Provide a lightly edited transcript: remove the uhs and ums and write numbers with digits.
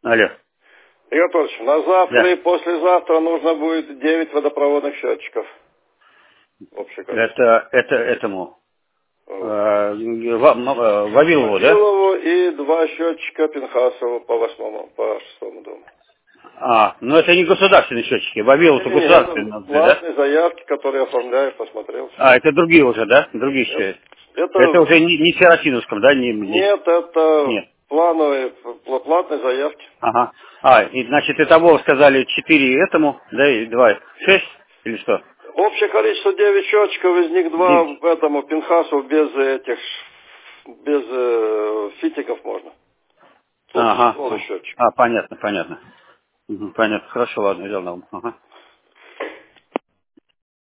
Алло. Игорь Анатольевич, на завтра Да. и послезавтра нужно будет 9 водопроводных счетчиков. Общее количество. Это этому. Вот. Вавилову, да? Вавилову и 2 счетчика Пинхасову по 6 дому. Ну это не государственные счетчики. Вавилов-то Не, это государственные, да? платные заявки, которые оформляю, посмотрел. Это другие уже, да? Другие счетчики. Это Это уже не в Серафимовском, да? нет, это Нет. плановые, платные заявки. Ага. И значит, итого сказали 4 этому, да, и 2, 6 или что? Общее количество 9 счетчиков, из них 2 9. этому Пинхасу без фитиков можно. Ага. Полный счетчик. Понятно. Понятно. Хорошо, ладно, взял на ум. Ага.